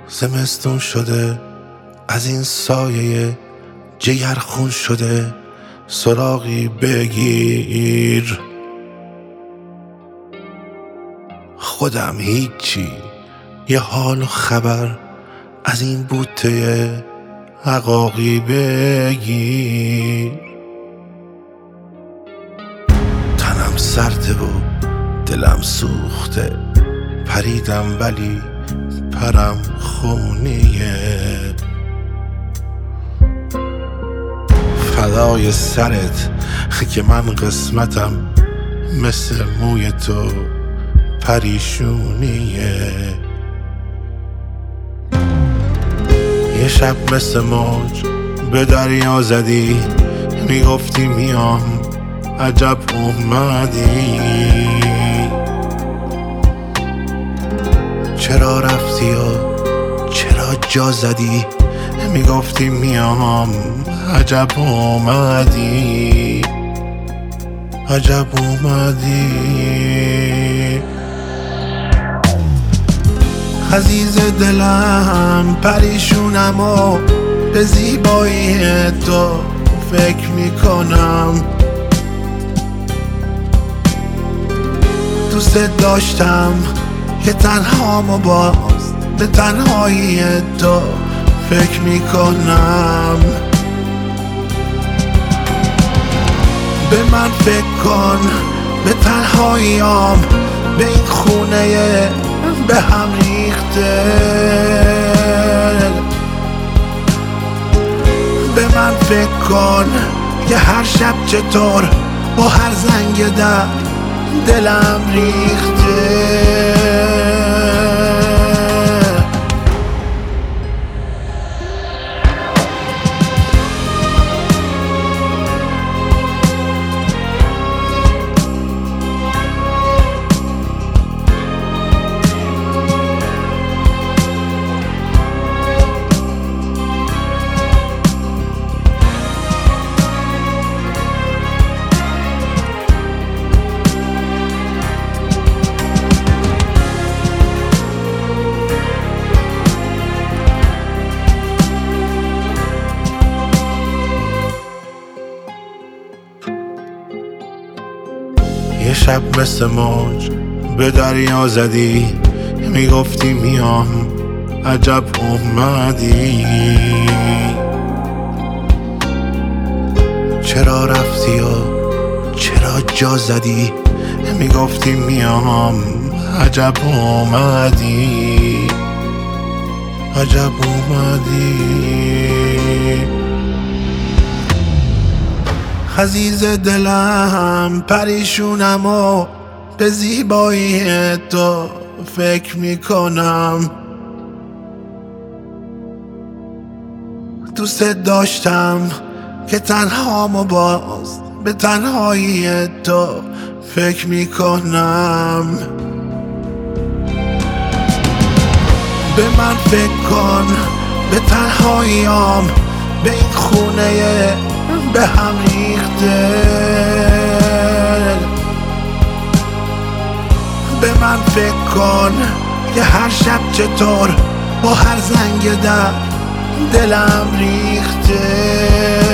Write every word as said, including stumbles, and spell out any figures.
زمستون شده از این سایه جگرخون شده، سراغی بگیر. خودم هیچی، یه حال و خبر از این بوته عقاقی بگیر. تنم سرده و دلم سوخته، پریدم ولی پرم خونیه. فدای سرت که من قسمتم مثل موی تو پریشونیه. یه شب مثل موج به دریا زدی، میگفتی میام عجب اومدی. چرا رفتی و چرا جا زدی، میگفتی میام عجب اومدی. عجب اومدی. عزیز دلم پریشونم و به زیبایی تو فکر میکنم. دوست داشتم که تنهام و باز به تنهایی تو فکر میکنم. به من فکر کن، به تنهاییام، به این خونه به هم ریخته. به من فکر کن که هر شب چطور با هر زنگ در دلم ریخته. یه شب مثل موج به دریا زدی، میگفتی میام عجب اومدی. چرا رفتی و چرا جا زدی، میگفتی میام عجب اومدی. عجب اومدی. عزیز دلم پریشونم و به زیبایی تو فکر میکنم. دوست داشتم که تنهام و باز به تنهایی تو فکر میکنم. به من فکر کن، به تنهاییام، به این خونه به هم ریخته. به من فکر کن که هر شب چطور با هر زنگ در دلم ریخته.